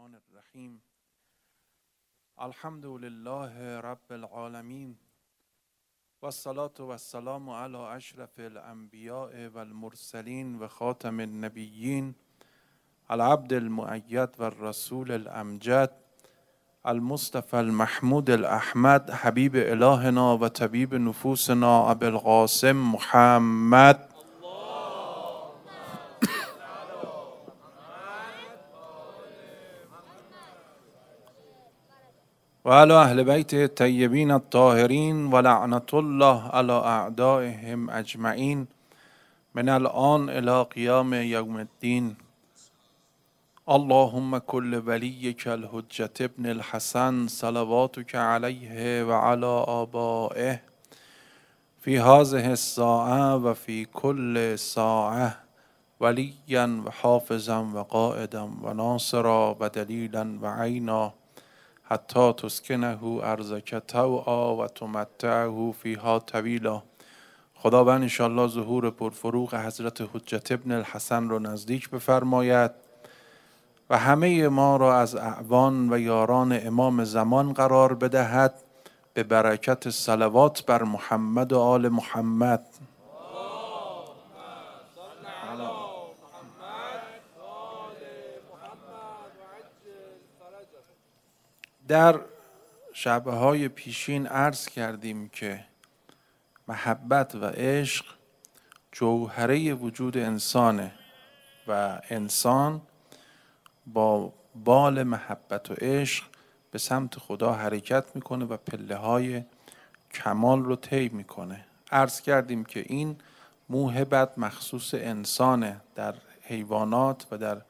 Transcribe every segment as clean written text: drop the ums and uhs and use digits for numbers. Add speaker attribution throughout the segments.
Speaker 1: الرحمن الرحیم. الحمد لله رب العالمین و الصلاة و السلام علی اشرف الانبیاء و المرسلین و خاتم النبیین العبد المؤید و الرسول الامجد المصطفى المحمود الاحمد حبیب الهنا و طبیب نفوسنا ابی القاسم محمد و علی اهل بیت الطیبین الطاهرین و لعنت الله علی اعدائهم اجمعین من الان الی قیام یوم الدین. اللهم کل ولیک الحجة ابن الحسن صلواتک علیه و علی آبائه فی هذه الساعة و فی کل ساعة ولیا و حافظا و قائدا و ناصرا و دلیلا و عینا حتی تسکنه ارضک طوعا و تمتعه فیها طویلا. خداوند انشاءالله ظهور پرفروغ حضرت حجة ابن الحسن رو نزدیک بفرماید و همه ما را از اعوان و یاران امام زمان قرار بدهد به برکت صلوات بر محمد و آل محمد. در شبهای پیشین عرض کردیم که محبت و عشق جوهره وجود انسانه و انسان با بال محبت و عشق به سمت خدا حرکت میکنه و پله های کمال رو طی میکنه. عرض کردیم که این موهبت مخصوص انسانه. در حیوانات و در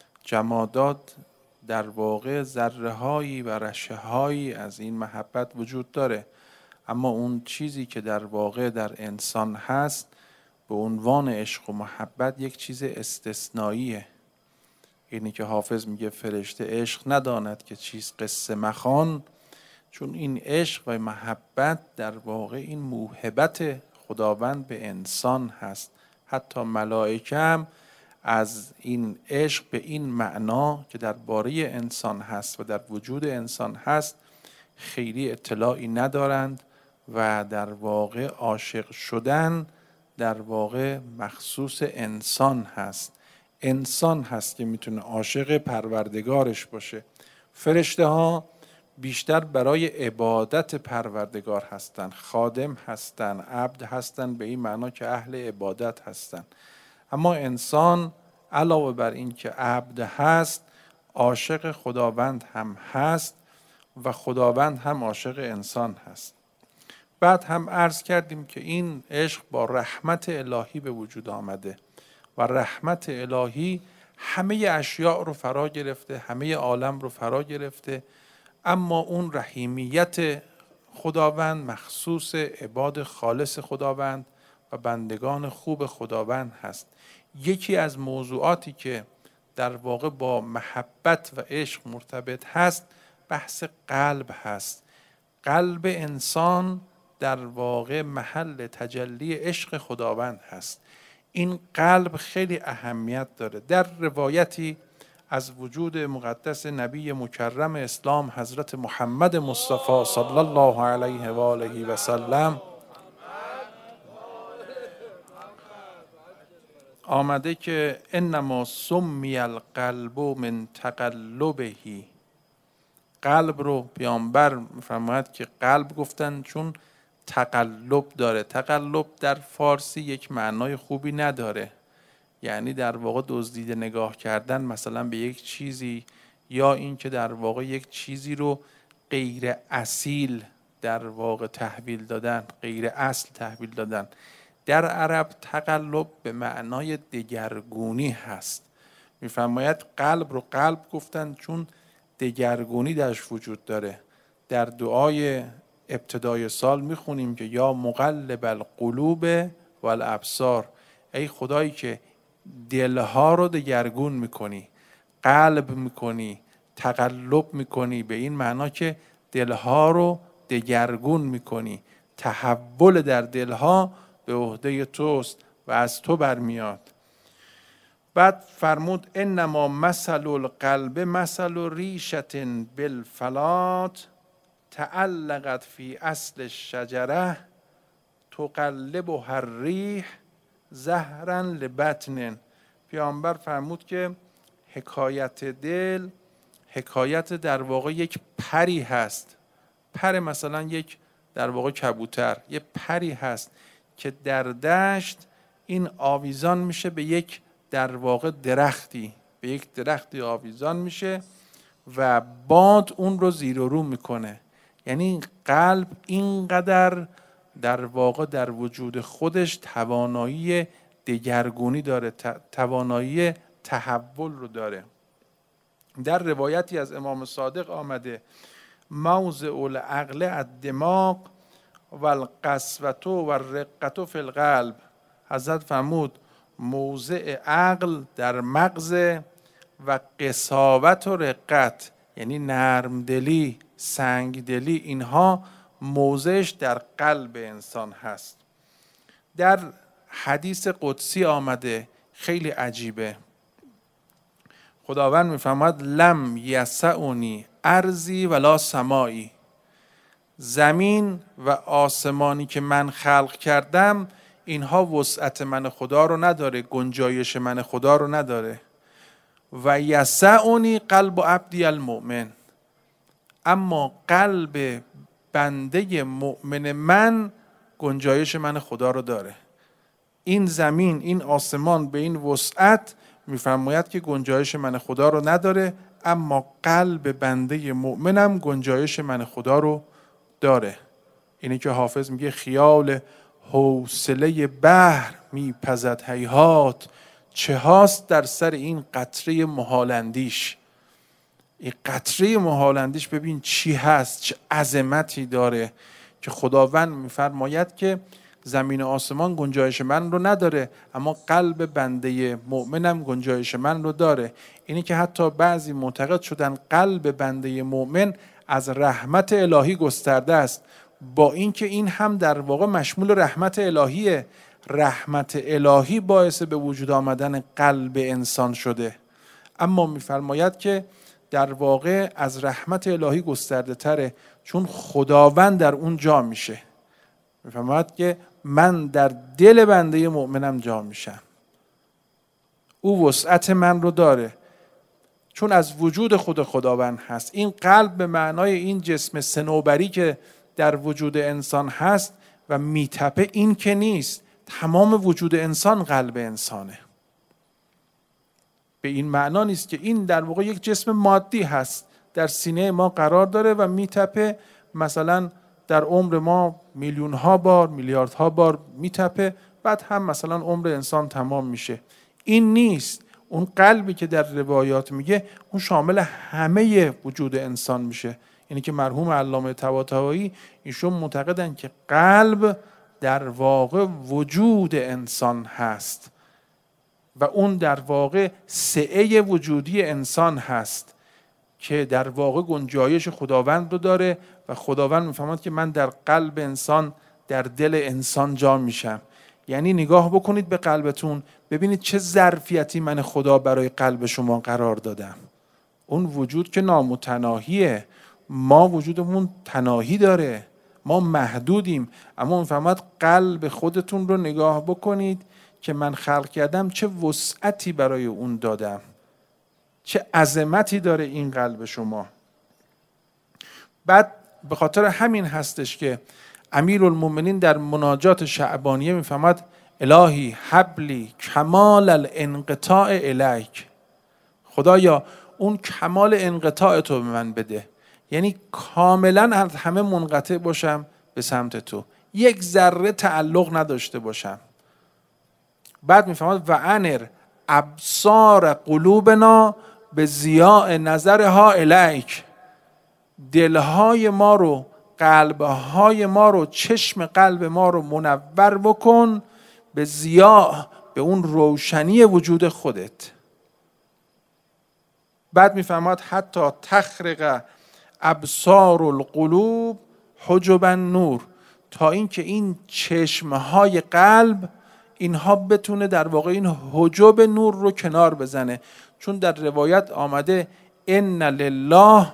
Speaker 1: جمادات در واقع ذره هایی و رشه هایی از این محبت وجود داره، اما اون چیزی که در واقع در انسان هست به عنوان عشق و محبت یک چیز استثنائیه. اینی که حافظ میگه فرشته عشق نداند که چیز قصه مخوان، چون این عشق و محبت در واقع این موهبت خداوند به انسان هست. حتی ملائکه هم از این عشق به این معنا که درباره انسان هست و در وجود انسان هست خیلی اطلاعی ندارند و در واقع عاشق شدن در واقع مخصوص انسان هست. انسان هست که میتونه عاشق پروردگارش باشه. فرشته ها بیشتر برای عبادت پروردگار هستن، خادم هستن، عبد هستن، به این معنا که اهل عبادت هستن. اما انسان علاوه بر این که عبد هست عاشق خداوند هم هست و خداوند هم عاشق انسان هست. بعد هم عرض کردیم که این عشق با رحمت الهی به وجود آمده و رحمت الهی همه اشیاء رو فرا گرفته، همه عالم رو فرا گرفته، اما اون رحیمیت خداوند مخصوص عباد خالص خداوند و بندگان خوب خداوند هست. یکی از موضوعاتی که در واقع با محبت و عشق مرتبط هست بحث قلب هست. قلب انسان در واقع محل تجلی عشق خداوند هست. این قلب خیلی اهمیت داره. در روایتی از وجود مقدس نبی مکرم اسلام حضرت محمد مصطفی صلی الله علیه و آله و سلم آمده که انما سمی القلب من تقلبه. قلب رو پیامبر می‌فرماید که قلب گفتن چون تقلب داره. تقلب در فارسی یک معنای خوبی نداره، یعنی در واقع دزدیده نگاه کردن مثلا به یک چیزی، یا این که در واقع یک چیزی رو غیر اصیل در واقع تحویل دادن، غیر اصل تحویل دادن. در عرب تقلب به معنای دگرگونی هست. میفرماید قلب رو قلب گفتن چون دگرگونی درش وجود داره. در دعای ابتدای سال میخونیم که یا مقلب القلوب والابصار، ای خدایی که دلها رو دگرگون میکنی، قلب میکنی، تقلب میکنی، به این معنا که دلها رو دگرگون میکنی، تحول در دلها به عهده توست و از تو برمیاد. بعد فرمود انما مثل القلب مثل ریشة بالفلات تعلقت فی اصل الشجره تقلبها الریح زهرا لبطن. پیامبر فرمود که حکایت دل حکایت در واقع یک پری هست. پر مثلا یک در واقع کبوتر، یک پری هست که در دشت این آویزان میشه به یک در واقع درختی، به یک درختی آویزان میشه و باد اون رو زیر و رو میکنه. یعنی قلب اینقدر در واقع در وجود خودش توانایی دگرگونی داره، توانایی تحول رو داره. در روایتی از امام صادق آمده موضع العقل الدماغ و القسوة و الرقة فی القلب. حضرت فرمود موضع عقل در مغز و قساوت و رقت یعنی نرمدلی، سنگدلی، اینها موضعش در قلب انسان هست. در حدیث قدسی آمده، خیلی عجیبه، خداوند میفرماید لم یسعنی ارضی ولا سمایی، زمین و آسمانی که من خلق کردم اینها وسعت من خدا رو نداره، گنجایش من خدا رو نداره. و یسعنی قلب عبدی المؤمن، اما قلب بنده مؤمن من گنجایش من خدا رو داره. این زمین، این آسمان به این وسعت میفرماید که گنجایش من خدا رو نداره، اما قلب بنده مؤمنم گنجایش من خدا رو داره. اینی که حافظ میگه خیال حوصله بحر میپزد هیهات، چه هاست در سر این قطره محالندیش. این قطره محالندیش ببین چی هست، چه عظمتی داره که خداوند میفرماید که زمین و آسمان گنجایش من رو نداره، اما قلب بنده مؤمنم گنجایش من رو داره. اینی که حتی بعضی معتقد شدن قلب بنده مؤمن از رحمت الهی گسترده است، با اینکه این هم در واقع مشمول رحمت الهیه. رحمت الهی باعث به وجود آمدن قلب انسان شده، اما میفرماید که در واقع از رحمت الهی گسترده تره، چون خداوند در اون جا میشه. میفرماید که من در دل بنده مؤمنم جا میشم، او وسعت من رو داره، چون از وجود خود خداوند هست. این قلب به معنای این جسم صنوبری که در وجود انسان هست و میتپه، این که نیست، تمام وجود انسان قلب انسانه. به این معنا نیست که این در واقع یک جسم مادی هست، در سینه ما قرار داره و میتپه، مثلا در عمر ما میلیون ها بار، میلیاردها بار میتپه، بعد هم مثلا عمر انسان تمام میشه. این نیست. اون قلبی که در روایات میگه اون شامل همه وجود انسان میشه. یعنی که مرحوم علامه طباطبایی ایشون معتقدن که قلب در واقع وجود انسان هست و اون در واقع سعه وجودی انسان هست که در واقع گنجایش خداوند رو داره و خداوند میفهمد که من در قلب انسان، در دل انسان جا میشم. یعنی نگاه بکنید به قلبتون، ببینید چه ظرفیتی من خدا برای قلب شما قرار دادم. اون وجود که نامتناهیه، ما وجودمون تناهی داره، ما محدودیم، اما میفهمد قلب خودتون رو نگاه بکنید که من خلق کردم، چه وسعتی برای اون دادم، چه عظمتی داره این قلب شما. بعد به خاطر همین هستش که امیرالمومنین در مناجات شعبانیه میفهمد الهی حبلی کمال الانقطاع الیک، خدایا اون کمال انقطاع تو به من بده، یعنی کاملا از همه منقطع باشم به سمت تو، یک ذره تعلق نداشته باشم. بعد میفهمد و انر ابصار قلوبنا به ضیاء نظرها الیک، دلهای ما رو، قلبهای ما رو، چشم قلب ما رو منور بکن به ضیاء، به اون روشنی وجود خودت. بعد میفهمد حتی تخرق ابصار القلوب حجب النور، تا اینکه این چشمهای قلب اینها بتونه در واقع این حجاب نور رو کنار بزنه. چون در روایت آمده ان لله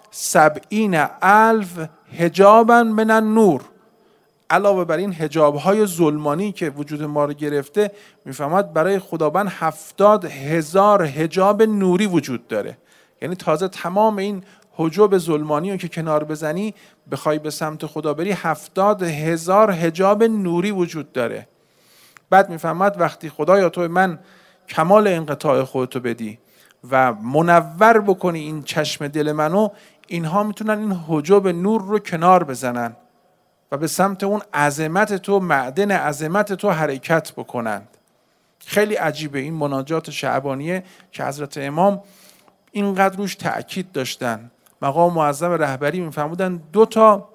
Speaker 1: 70,000 حجابا من النور. علاوه بر این حجاب‌های ظلمانی که وجود ما رو گرفته، میفهمد برای خداوند 70,000 حجاب نوری وجود داره. یعنی تازه تمام این حجاب ظلمانی رو که کنار بزنی، بخوای به سمت خدا بری، 70,000 حجاب نوری وجود داره. بعد میفهمد وقتی خدایا تو من کمال انقطاع خودتو بدی و منور بکنی این چشم دل منو، اینها میتونن این حجاب نور رو کنار بزنن و به سمت اون عظمت تو، معدن عظمت تو حرکت بکنند. خیلی عجیبه این مناجات شعبانیه که حضرت امام اینقدر روش تأکید داشتن. مقام معظم رهبری میفهمودن 2 تا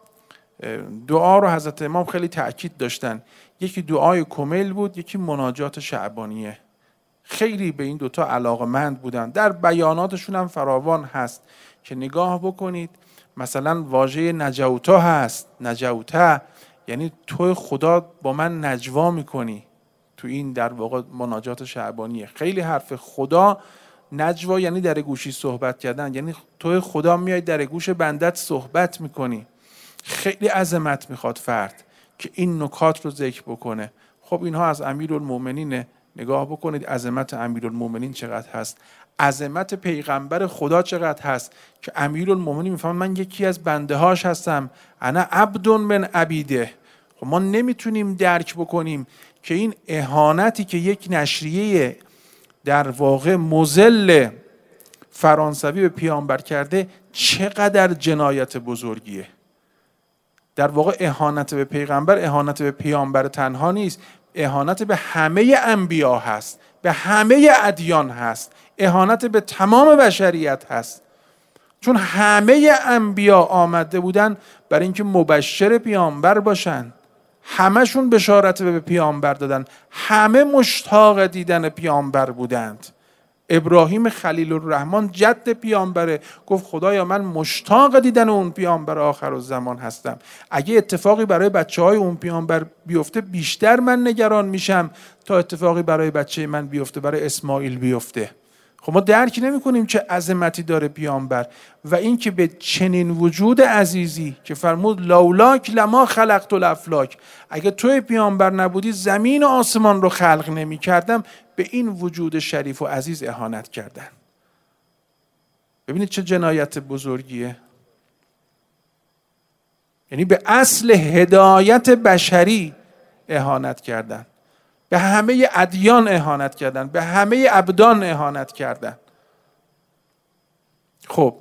Speaker 1: دعا رو حضرت امام خیلی تأکید داشتن. یکی دعای کمیل بود، یکی مناجات شعبانیه. خیلی به این 2 تا علاقمند بودن. در بیاناتشون هم فراوان هست که نگاه بکنید. مثلا واژه نجوتا هست. نجوتا یعنی تو خدا با من نجوا میکنی. تو این در واقع مناجات شعبانیه. خیلی حرف خدا نجوا یعنی در گوشی صحبت کردن، یعنی تو خدا میای در گوش بندت صحبت میکنی. خیلی عظمت میخواد فرد که این نکات رو ذکر بکنه. خب اینها از امیرالمومنین. نگاه بکنید عظمت امیرالمومنین چقدر هست، عظمت پیغمبر خدا چقدر هست که امیرالمومنین میفهمن من یکی از بنده هاش هستم، انا عبد من عبیده. خب ما نمیتونیم درک بکنیم که این اهانتی که یک نشریه در واقع مذل فرانسوی به پیامبر کرده چقدر جنایت بزرگیه. در واقع اهانت به پیغمبر، اهانت به پیامبر تنها نیست، اهانت به همه انبیا هست، به همه ادیان هست، اهانت به تمام بشریت هست. چون همه انبیا آمده بودن برای اینکه مبشر پیامبر باشن، همشون بشارت به پیامبر دادن، همه مشتاق دیدن پیامبر بودند. ابراهیم خلیل الرحمن جد پیامبره، گفت خدایا من مشتاق دیدن اون پیامبر آخرالزمان هستم. اگه اتفاقی برای بچه‌های اون پیامبر بیفته بیشتر من نگران میشم تا اتفاقی برای بچه من بیفته، برای اسماعیل بیفته. خب ما درک نمی‌کنیم چه عظمتی داره پیامبر و این که به چنین وجود عزیزی که فرمود لولاک لما خلقت الافلاک، اگه توی پیامبر نبودی زمین و آسمان رو خلق نمی‌کردم، به این وجود شریف و عزیز اهانت کردن. ببینید چه جنایت بزرگیه. یعنی به اصل هدایت بشری اهانت کردن، به همه ادیان اهانت کردن، به همه ابدان اهانت کردن. خب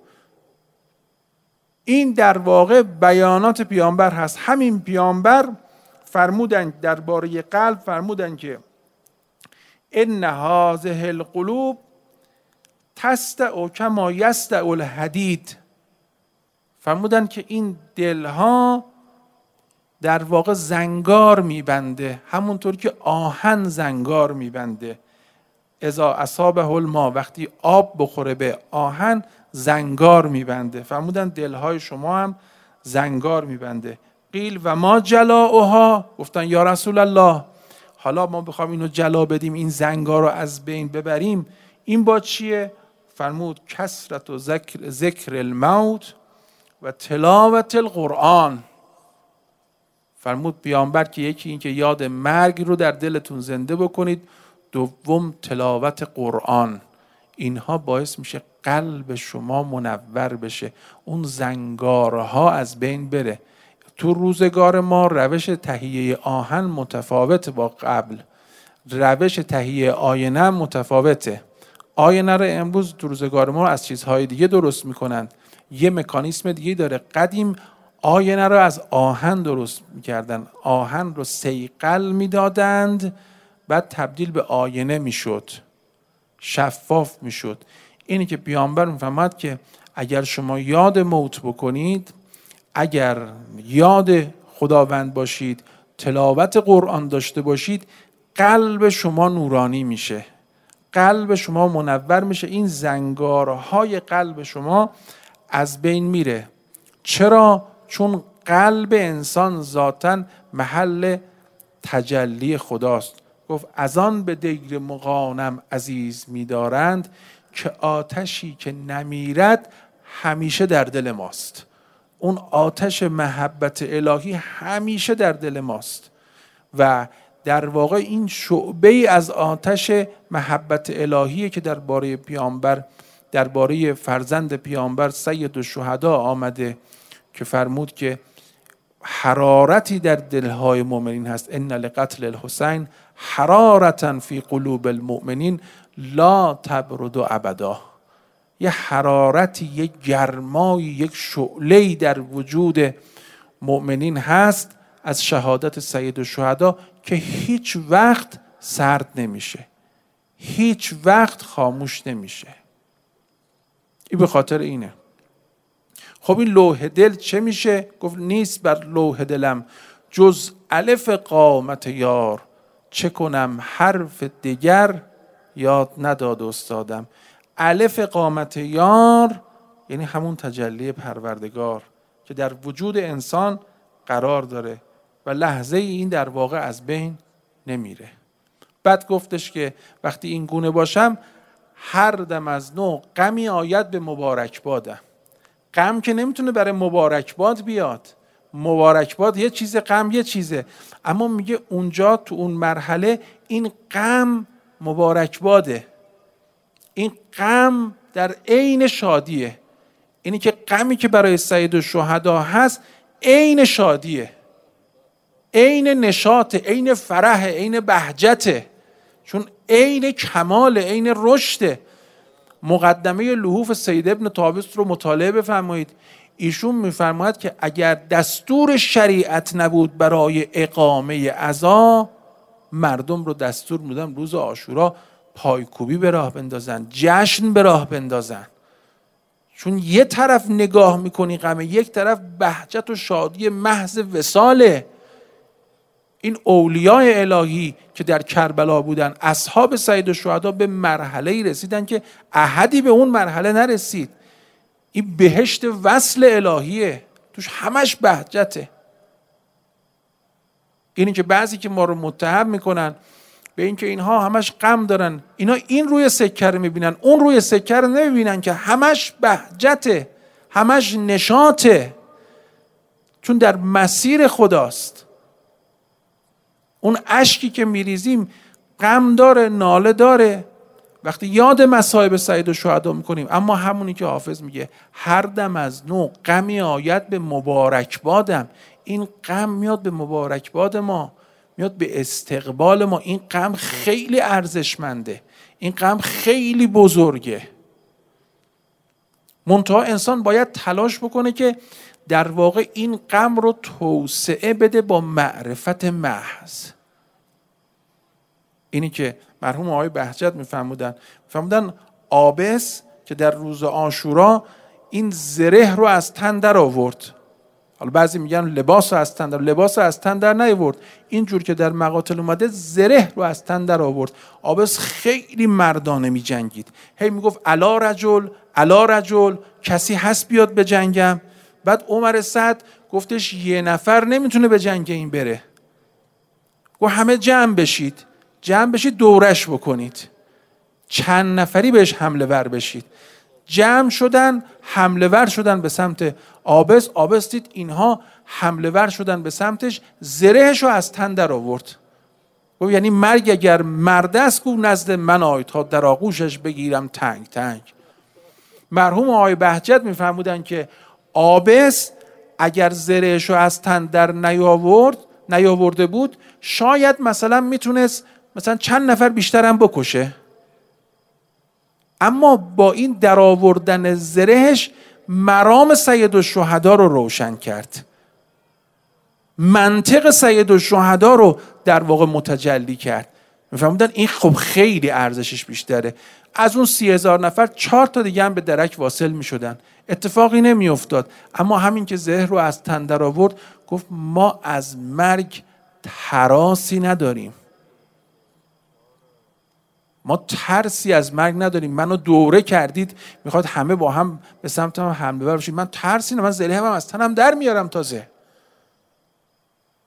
Speaker 1: این در واقع بیانات پیامبر هست. همین پیامبر فرمودن درباره قلب، فرمودن که ان هذه القلوب تستع کما یستع الحدید. فرمودن که این دلها در واقع زنگار میبنده، همونطور که آهن زنگار میبنده. اذا اصابه الماء، وقتی آب بخوره به آهن زنگار میبنده. فرمودن دلهای شما هم زنگار میبنده. قیل و ما جلاؤها، گفتن یا رسول الله حالا ما بخوام اینو جلا بدیم، این زنگار رو از بین ببریم، این با چیه؟ فرمود کثرت و ذکر الموت و تلاوت القرآن. فرمود پیامبر که یکی این که یاد مرگ رو در دلتون زنده بکنید، دوم تلاوت قرآن. اینها باعث میشه قلب شما منور بشه، اون زنگارها از بین بره. تو روزگار ما روش تهیه آهن متفاوت با قبل، روش تهیه آینه متفاوته. آینه رو امروز تو روزگار ما از چیزهای دیگه درست میکنن، یه مکانیسم دیگه داره. قدیم آینه رو از آهن درست میکردن، آهن رو صیقل میدادند، بعد تبدیل به آینه میشد، شفاف میشد. اینی که پیامبر میفهمد که اگر شما یاد موت بکنید، اگر یاد خداوند باشید، تلاوت قرآن داشته باشید، قلب شما نورانی میشه، قلب شما منور میشه، این زنگارهای قلب شما از بین میره. چرا؟ چون قلب انسان ذاتاً محل تجلی خداست. گفت از آن به دیر مغانم عزیز می‌دارند که آتشی که نمیرد همیشه در دل ماست. اون آتش محبت الهی همیشه در دل ماست و در واقع این شعبه از آتش محبت الهیه که درباره پیامبر، درباره فرزند پیامبر سید الشهدا آمده که فرمود که حرارتی در دلهای مؤمنین هست، ان لقتل الحسین حرارتا فی قلوب المؤمنین لا تبرد ابدا. یه حرارتی، یک گرمایی، یک شعله‌ای در وجود مؤمنین هست از شهادت سید الشهدا که هیچ وقت سرد نمیشه، هیچ وقت خاموش نمیشه. این به خاطر اینه. خب این لوح دل چه میشه؟ گفت نیست بر لوح دلم جز الف قامت یار، چه کنم حرف دیگر یاد نداد استادم. الف قامت یار یعنی همون تجلی پروردگار که در وجود انسان قرار داره و لحظه این در واقع از بین نمیره. بعد گفتش که وقتی این گونه باشم هر دم از نو غمی آید به مبارکبادم. غم که نمیتونه برای مبارکباد بیاد، مبارکباد یه چیزه، غم یه چیزه، اما میگه اونجا تو اون مرحله این غم مبارکباده، این غم در عین شادیه. اینی که غمی که برای سید الشهدا هست عین شادیه، عین نشاطه، عین فرحه، عین بهجته، چون عین کمال، عین رشده. مقدمه لحوف سید ابن طاووس رو مطالعه بفرمایید. ایشون میفرماید که اگر دستور شریعت نبود برای اقامه عزا، مردم رو دستور میدن روز عاشورا پایکوبی به راه بندازن، جشن به راه بندازن، چون یه طرف نگاه میکنی غمه، یک طرف بهجت و شادی محض وصاله. این اولیاء الهی که در کربلا بودن، اصحاب سید الشهدا، به مرحله‌ای رسیدن که احدی به اون مرحله نرسید. این بهشت وصل الهیه، توش همش بهجته. اینی که بعضی که ما رو متهم میکنن به اینکه اینها همش غم دارن، اینا این روی سکه رو میبینن، اون روی سکه رو نمیبینن که همش بهجته، همش نشاطه، چون در مسیر خداست. اون اشکی که میریزیم غم داره، ناله داره وقتی یاد مصائب سید الشهدا میکنیم، اما همونی که حافظ میگه هر دم از نو غمی آید به مبارکبادم. این غم میاد به مبارکباد ما، میاد به استقبال ما. این غم خیلی ارزشمنده، این غم خیلی بزرگه. منتها انسان باید تلاش بکنه که در واقع این غم رو توسعه بده با معرفت محض. اینی که مرحوم آقای بهجت میفرمودن عابس که در روز عاشورا این زره رو از تن در آورد. حالا بعضی میگن لباس رو از تن در نیاورد، اینجور که در مقاتل اومده زره رو از تن در آورد. عابس خیلی مردانه می جنگید، هی میگفت الا رجل، کسی هست بیاد به جنگم. بعد عمر سعد گفتش یه نفر نمیتونه به جنگ این بره، گفت همه جمع بشید دورش بکنید، چند نفری بهش حمله ور بشید. جمع شدن، حمله ور شدن به سمت عابس. عابس دید اینها حمله ور شدن به سمتش، زرهش رو از تن در آورد. گفت یعنی مرگ اگر مرد است گو نزد من آی، تا در آغوشش بگیرم تنگ تنگ. مرحوم آقای بهجت میفرمودن که عابس اگر زرهش رو از تن در نیاورده بود، شاید مثلا میتونست مثلا چند نفر بیشتر هم بکشه، اما با این در آوردن زرهش مرام سید الشهدا رو روشن کرد، منطق سید الشهدا رو در واقع متجلی کرد. میفهمیدن این خب خیلی ارزشش بیشتره. از اون 30,000 نفر 4 تا دیگه هم به درک واصل میشدن، اتفاقی نمی افتاد. اما همین که زهر رو از تن در آورد، گفت ما از مرگ هراسی نداریم، ما ترسی از مرگ نداریم. منو دوره کردید، میخواد همه با هم به سمت من حمله ور بشید، من ترسی ندارم، من زره هم از تنم در میارم. تازه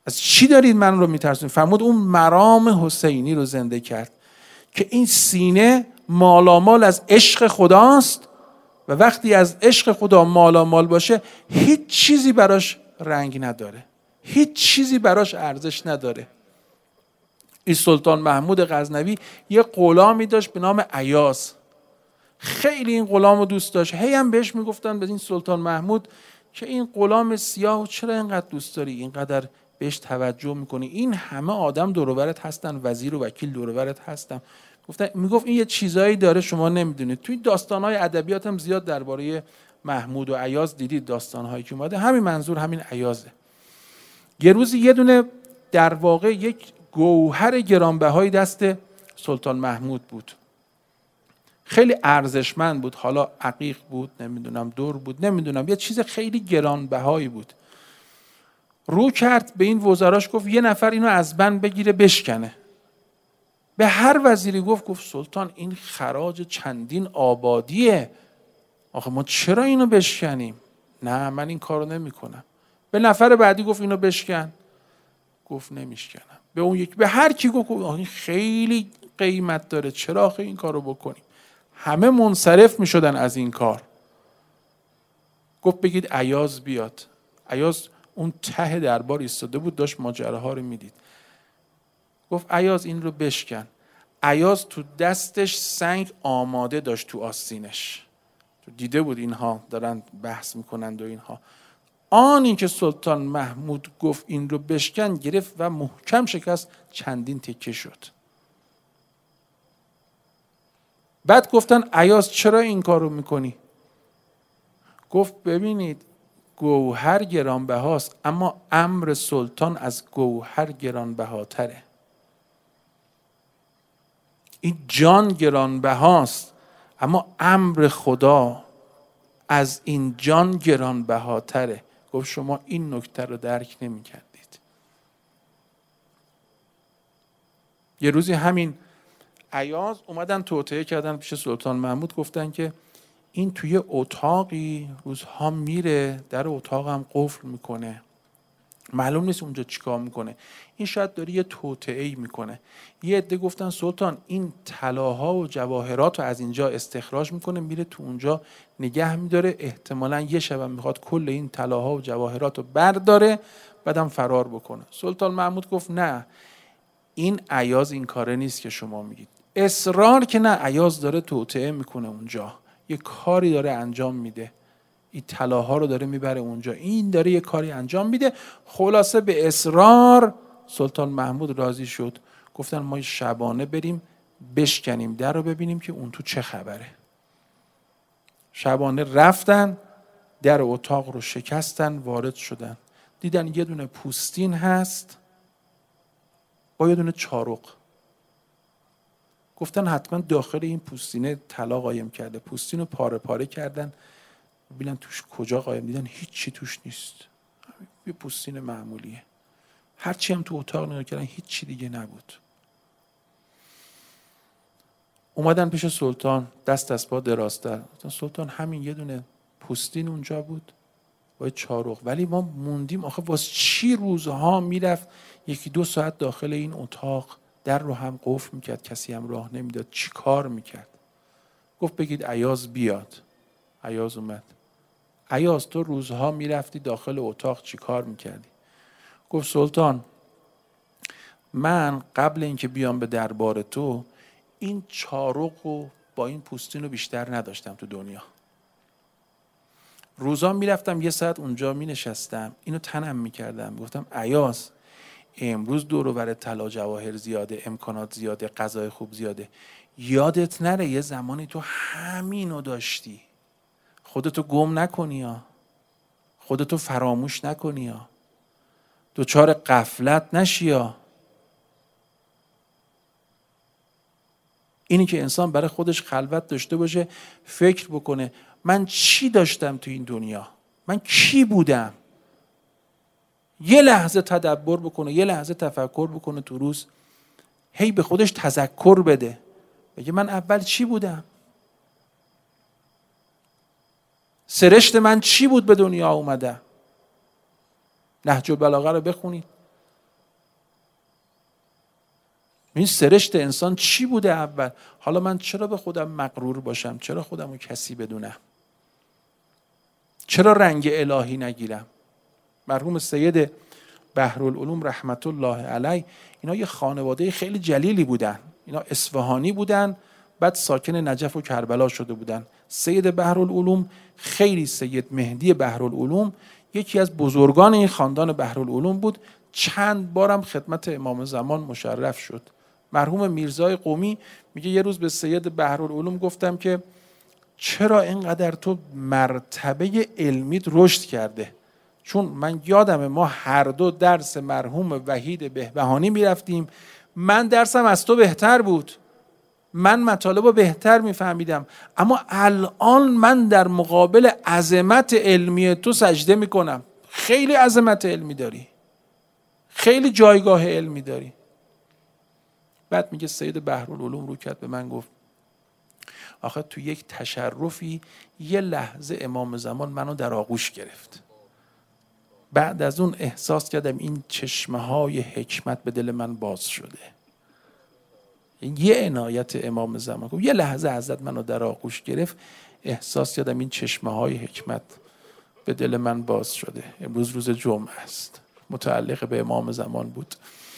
Speaker 1: از چی دارید من رو میترسونید؟ فرمود اون مرام حسینی رو زنده کرد که این سینه مالامال از عشق خداست و وقتی از عشق خدا مالامال باشه هیچ چیزی براش رنگ نداره، هیچ چیزی براش ارزش نداره. این سلطان محمود غزنوی یه غلامی داشت به نام ایاز. خیلی این غلام رو دوست داشت. هی هم بهش میگفتن به این سلطان محمود که این غلام سیاه چرا اینقدر دوست داری، اینقدر بهش توجه میکنی، این همه آدم دور و برت هستن، وزیر و وکیل دور و برت هستن. میگفت این یه چیزایی داره شما نمیدونید. توی داستانهای ادبیات هم زیاد درباره محمود و ایاز دیدید، داستانهایی که اومده همین منظور همین ایازه. یه روزی یه دونه در واقع یک گوهر گرانبهای دست سلطان محمود بود، خیلی ارزشمند بود، حالا عقیق بود نمیدونم، دور بود نمیدونم، یه چیز خیلی گرانبهایی بود. رو کرد به این وزراش گفت یه نفر اینو از بند بگیره بشکنه. به هر وزیری گفت سلطان این خراج چندین آبادیه، آخه ما چرا اینو بشکنیم؟ نه من این کارو نمی کنم. به نفر بعدی گفت اینو بشکن، گفت نمیشکنم. به اون یک، به هر کی گفت این خیلی قیمت داره، چرا آخه این کارو بکنیم؟ همه منصرف میشدن از این کار. گفت بگید ایاز بیاد. ایاز اون ته دربار ایستاده بود، داشت ماجراها رو میدید. گفت ایاز این رو بشکن. ایاز تو دستش سنگ آماده داشت تو آستینش، تو دیده بود اینها دارن بحث میکنند و اینها. این که سلطان محمود گفت این رو بشکن، گرفت و محکم شکست، چندین تکه شد. بعد گفتن ایاز چرا این کار رو میکنی؟ گفت ببینید گوهر گرانبهاست، اما امر سلطان از گوهر گرانبهاتره. این جان گرانبهاست، اما امر خدا از این جان گرانبهاتره. گفت شما این نکته رو درک نمی کردید. یه روزی همین ایاز اومدن توطئه کردن پیش سلطان محمود، گفتن که این توی اتاقی روزها میره، در اتاق هم قفل میکنه، معلوم نیست اونجا چیکار میکنه، این شاید داره یه توطئه‌ای میکنه. یه عده گفتن سلطان این طلاها و جواهرات رو از اینجا استخراج میکنه، میره تو اونجا نگه میداره، احتمالاً یه شب میخواد کل این طلاها و جواهرات رو برداره بعدم فرار بکنه. سلطان محمود گفت نه، این ایاز این کاره نیست که شما میگید. اصرار که نه، ایاز داره توطئه میکنه اونجا، یه کاری داره انجام میده، این طلاها رو داره میبره اونجا، این داره یه کاری انجام میده. خلاصه به اصرار سلطان محمود راضی شد. گفتن ما شبانه بریم بشکنیم در رو، ببینیم که اون تو چه خبره. شبانه رفتن، در اتاق رو شکستن، وارد شدن، دیدن یه دونه پوستین هست با یه دونه چارق. گفتن حتما داخل این پوستینه طلا قایم کرده. پوستین رو پاره پاره کردن، ببینن توش کجا قایم، دیدن هیچی توش نیست، یه پوستین معمولیه. هرچی هم تو اتاق نگاه کردن هیچی دیگه نبود. اومدن پیش سلطان، دست پا دراستر. سلطان همین یه دونه پوستین اونجا بود با چارق، ولی ما موندیم آخه واسه چی روزها میرفت 1-2 ساعت داخل این اتاق، در رو هم قفل میکرد، کسی هم راه نمیداد، چی کار میکرد؟ گفت بگید ایاز بیاد. ایاز اومد. ایاز تو روزها میرفتی داخل اتاق چی کار میکردی؟ گفت سلطان من قبل اینکه بیام به دربار تو این چارق رو با این پوستین رو بیشتر نداشتم تو دنیا. روزا میرفتم 1 ساعت اونجا مینشستم، اینو تنم میکردم، گفتم ایاز امروز دور و بر طلا جواهر زیاده، امکانات زیاده، غذای خوب زیاده، یادت نره یه زمانی تو همینو داشتی، خودتو گم نکنی ها، خودتو فراموش نکنی ها، دوچار غفلت نشی ها. اینی که انسان برای خودش خلوت داشته باشه، فکر بکنه من چی داشتم تو این دنیا، من کی بودم، یه لحظه تدبر بکنه، یه لحظه تفکر بکنه تو روز، هی به خودش تذکر بده، بگه من اول چی بودم، سرشت من چی بود به دنیا اومدم. نهج البلاغه رو بخونید، این سرشت انسان چی بوده اول؟ حالا من چرا به خودم مغرور باشم؟ چرا خودم رو کسی بدونم؟ چرا رنگ الهی نگیرم؟ مرحوم سید بحرالعلوم رحمت الله علیه اینا یه خانواده خیلی جلیلی بودن. اینا اصفهانی بودن، بعد ساکن نجف و کربلا شده بودن. سید بحرالعلوم خیلی سید مهدی بحرالعلوم یکی از بزرگان این خاندان بحرالعلوم بود. چند بارم خدمت امام زمان مشرف شد. مرحوم میرزای قمی میگه یه روز به سید بحرالعلوم گفتم که چرا اینقدر تو مرتبه علمیت رشد کرده؟ چون من یادم ما هر دو درس مرحوم وحید بهبهانی میرفتیم، من درسم از تو بهتر بود، من مطالب رو بهتر میفهمیدم، اما الان من در مقابل عظمت علمی تو سجده میکنم. خیلی عظمت علمی داری، خیلی جایگاه علمی داری. بعد میگه سید بحرالعلوم رو کرد به من گفت آخه تو یک تشرفی یه لحظه امام زمان منو در آغوش گرفت. بعد از اون احساس کردم این چشمه های حکمت به دل من باز شده. یه عنایت امام زمان گفت یه لحظه حضرت منو در آغوش گرفت، احساس کردم این چشمه های حکمت به دل من باز شده. امروز روز جمعه است، متعلق به امام زمان بود.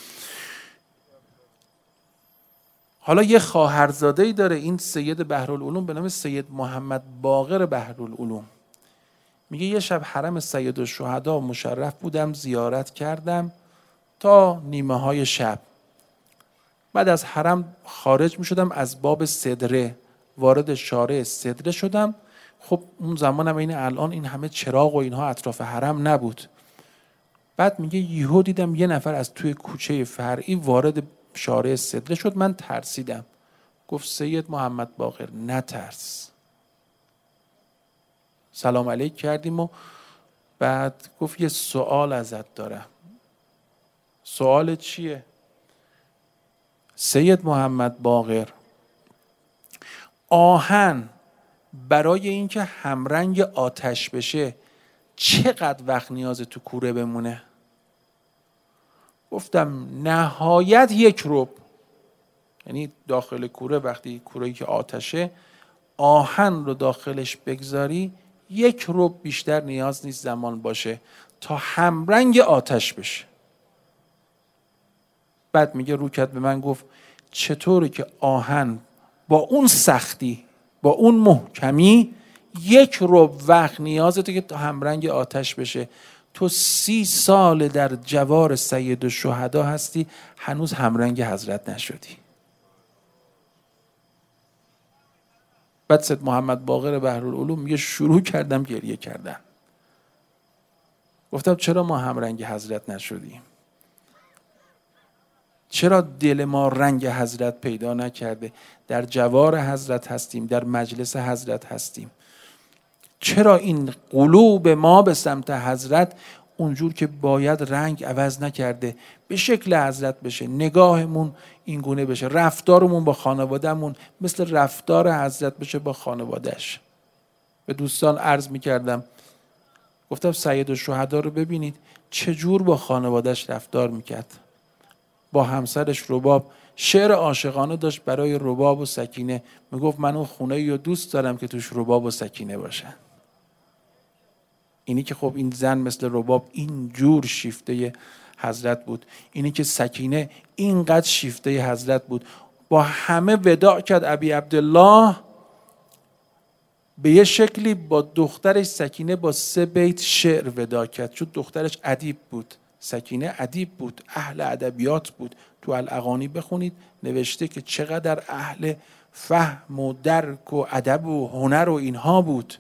Speaker 1: حالا یه خواهرزاده‌ای داره این سید بحرالعلوم به نام سید محمد باقر بحرالعلوم. میگه یه شب حرم سیدالشهدا مشرف بودم، زیارت کردم تا نیمه های شب. بعد از حرم خارج می شدم، از باب صدره وارد شارع صدره شدم. خب اون زمانم این الان این همه چراغ و اینها اطراف حرم نبود. بعد میگه یهو دیدم یه نفر از توی کوچه فرعی وارد شارع صدره شد. من ترسیدم. گفت سید محمد باقر نترس. سلام علیک کردیم و بعد گفت یه سوال ازت دارم. سوال چیه؟ سید محمد باقر، آهن برای اینکه همرنگ آتش بشه چقدر وقت نیاز تو کوره بمونه؟ گفتم نهایت 1 ربع. یعنی داخل کوره وقتی کوره‌ای که آتشه آهن رو داخلش بگذاری 1 ربع بیشتر نیاز نیست زمان باشه تا همرنگ آتش بشه. بعد میگه رو کرد به من گفت چطوره که آهن با اون سختی با اون محکمی 1 ربع وقت نیازته که تا همرنگ آتش بشه؟ تو 30 سال در جوار سیدالشهدا هستی هنوز همرنگ حضرت نشدی. بعد سید محمد باقر بحرالعلوم میگه شروع کردم گریه کردن. گفتم چرا ما همرنگ حضرت نشدیم؟ چرا دل ما رنگ حضرت پیدا نکرده؟ در جوار حضرت هستیم، در مجلس حضرت هستیم. چرا این قلوب ما به سمت حضرت اونجور که باید رنگ عوض نکرده، به شکل حضرت بشه، نگاهمون این گونه بشه، رفتارمون با خانوادهمون مثل رفتار حضرت بشه با خانوادهش. به دوستان عرض میکردم، گفتم سیدالشهدا رو ببینید چجور با خانوادهش رفتار میکرد. با همسرش رباب شعر عاشقانه داشت برای رباب و سکینه. میگفت من اون خونه‌ای رو دوست دارم که توش رباب و سکینه باشن. اینی که خب این زن مثل رباب اینجور شیفته حضرت بود، اینی که سکینه اینقدر شیفته حضرت بود. با همه وداع کرد ابی عبدالله به یه شکلی. با دخترش سکینه با 3 بیت شعر وداع کرد، چون دخترش ادیب بود، سکینه ادیب بود، اهل ادبیات بود. تو الاغانی بخونید نوشته که چقدر اهل فهم و درک و ادب و هنر و اینها بود.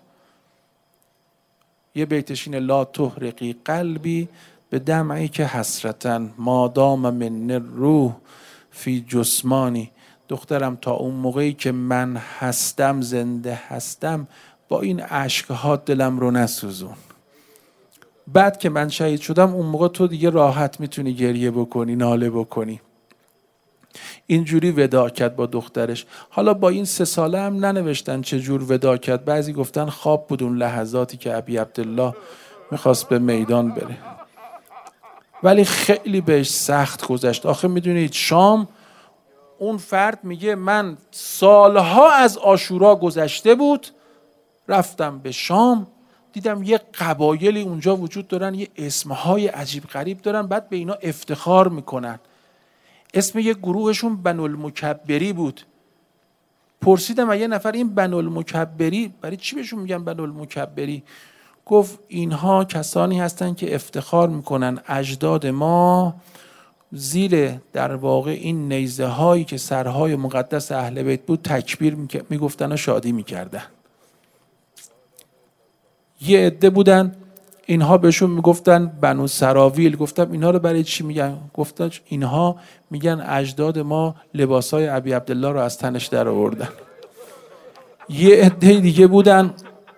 Speaker 1: یه بیتش اینه لا تحرقی قلبی به دمعی که حسرتن مادام من روح فی جسمانی. دخترم تا اون موقعی که من هستم، زنده هستم، با این اشکها دلم رو نسوزون. بعد که من شهید شدم اون موقع تو دیگه راحت میتونی گریه بکنی، ناله بکنی. اینجوری وداع کرد با دخترش. حالا با این 3 ساله هم ننوشتن چجور وداع کرد. بعضی گفتن خواب بود اون لحظاتی که ابی عبدالله میخواست به میدان بره، ولی خیلی بهش سخت گذشت. آخه میدونید شام اون فرد میگه من سالها از عاشورا گذشته بود، رفتم به شام، دیدم یه قبایلی اونجا وجود دارن، یه اسمهای عجیب غریب دارن، بعد به اینا افتخار میکنن. اسم یه گروهشون بنو المکبری بود. پرسیدم یه نفر این بنو المکبری برای چی بهشون میگن بنو المکبری؟ گفت اینها کسانی هستن که افتخار میکنن اجداد ما زیر در واقع این نیزه هایی که سرهای مقدس اهل بیت بود تکبیر میگفتن و شادی میکردن. یه عده بودن اینها بهشون میگفتن بنو سراویل. گفتم اینها رو برای چی میگن؟ گفتن اینها میگن اجداد ما لباسای ابی عبدالله رو از تنش در آوردن. یه عده دیگه بودن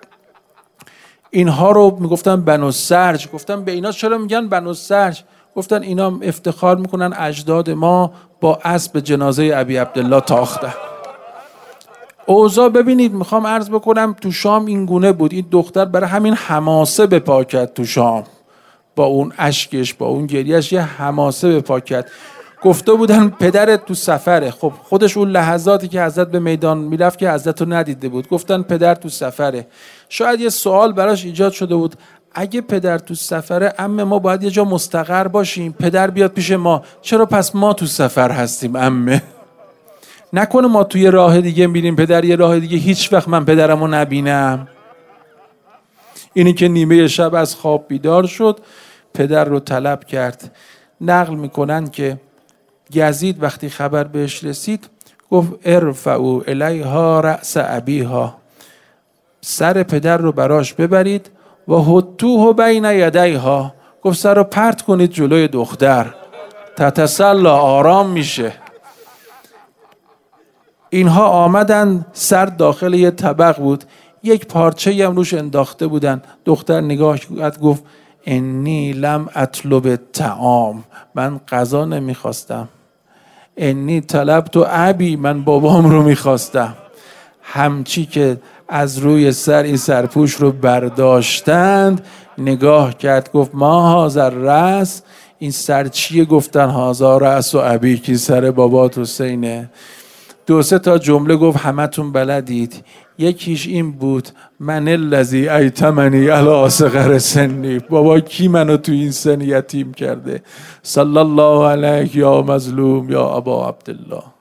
Speaker 1: اینها رو میگفتن بنو سرج. گفتم به اینا چرا میگن بنو سرج؟ گفتن اینا افتخار میکنن اجداد ما با اسب جنازه ابی عبدالله تاختن. اوضاع ببینید، میخوام عرض بکنم تو شام این گونه بود. این دختر برای همین حماسه به پا کرد تو شام، با اون اشکش با اون گریهش یه حماسه به پا کرد. گفته بودن پدرت تو سفره. خب خودش اون لحظاتی که حضرت به میدان میرفت که حضرت رو ندیده بود. گفتن پدر تو سفره. شاید یه سوال براش ایجاد شده بود، اگه پدر تو سفره عمه ما باید یه جا مستقر باشیم، پدر بیاد پیش ما، چرا پس ما تو سفر هستیم عمه؟ نکنه ما توی راه دیگه میریم، پدر یه راه دیگه، هیچ وقت من پدرمو نبینم. اینی که نیمه شب از خواب بیدار شد، پدر رو طلب کرد. نقل میکنن که یزید وقتی خبر بهش رسید گفت ارفعوا الیها رأس ابیها، سر پدر رو براش ببرید و حطوه بین یدیها، گفت سر رو پرت کنید جلوی دختر تتسلا، آرام میشه. اینها آمدن، سر داخل یه طبق بود، یک پارچه هم روش انداخته بودن. دختر نگاه کرد گفت انی لم اطلب الطعام، من غذا نمیخواستم. انی طلبت ابی، من بابام رو میخواستم. همچی که از روی سر این سرپوش رو برداشتند نگاه کرد گفت ما هذا الرأس، این سر چیه؟ گفتن هذا رأس و ابی، کی سر بابات حسینه. دو سه تا جمله گفت همتون بلدید. یکیش این بود من الذی ایتمنی علی اصغر سنی، بابا کی منو تو این سن یتیم کرده؟ صلی الله علیک یا مظلوم یا ابا عبدالله.